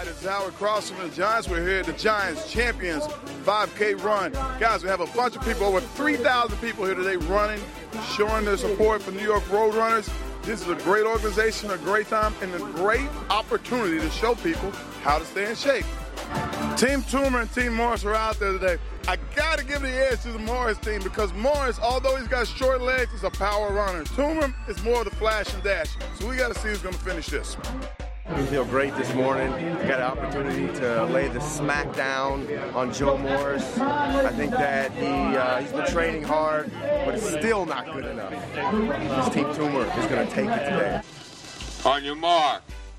Hi, this is Howard Cross from the Giants. We're here at the Giants Champions 5K run. Guys, we have a bunch of people, over 3,000 people here today running, showing their support for New York Road Runners. This is a great organization, a great time, and a great opportunity to show people how to stay in shape. Team Toomer and Team Morris are out there today. I got to give the edge to the Morris team because Morris, although he's got short legs, is a power runner. Toomer is more of the flash and dash. So we got to see who's going to finish this. We feel great this morning. We got an opportunity to lay the smack down on Joe Morris. I think that he's been training hard, but it's still not good enough. This Team Toomer is going to take it today. On your mark.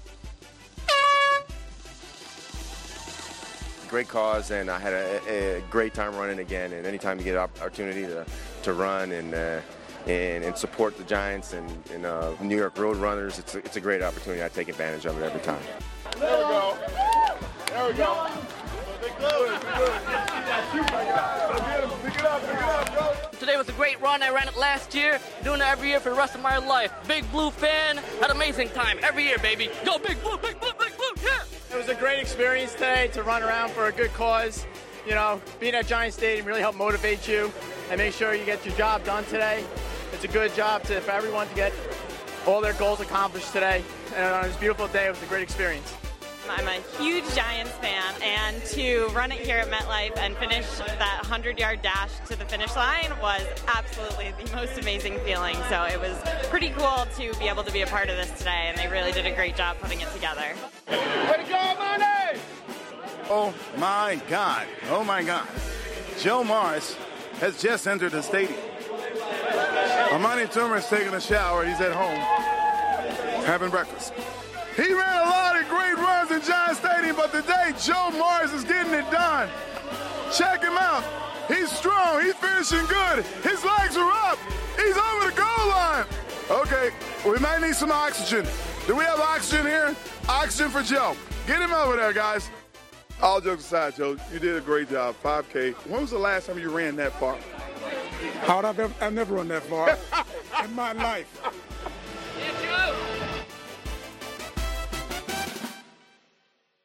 Great cause, and I had a great time running again. And anytime you get an opportunity to run and support the Giants and New York Road Runners, it's a great opportunity. I take advantage of it every time. There we go. There we go. Pick it up, bro. Today was a great run. I ran it last year, doing it every year for the rest of my life. Big Blue fan, had an amazing time every year, baby. Go Big Blue, Big Blue, Big Blue, yeah! It was a great experience today to run around for a good cause. You know, being at Giant Stadium really helped motivate you and make sure you get your job done today. It's a good job for everyone to get all their goals accomplished today. And on this beautiful day, it was a great experience. I'm a huge Giants fan, and to run it here at MetLife and finish that 100-yard dash to the finish line was absolutely the most amazing feeling. So it was pretty cool to be able to be a part of this today, and they really did a great job putting it together. Way to go, Money! Oh, my God. Oh, my God. Joe Morris has just entered the stadium. Amani Toomer is taking a shower. He's at home having breakfast. He ran a lot of great runs in Giant Stadium, but today Joe Morris is getting it done. Check him out. He's strong. He's finishing good. His legs are up. He's over the goal line. Okay, we might need some oxygen. Do we have oxygen here? Oxygen for Joe. Get him over there, guys. All jokes aside, Joe, you did a great job. 5K. When was the last time you ran that far? I've never run that far in my life.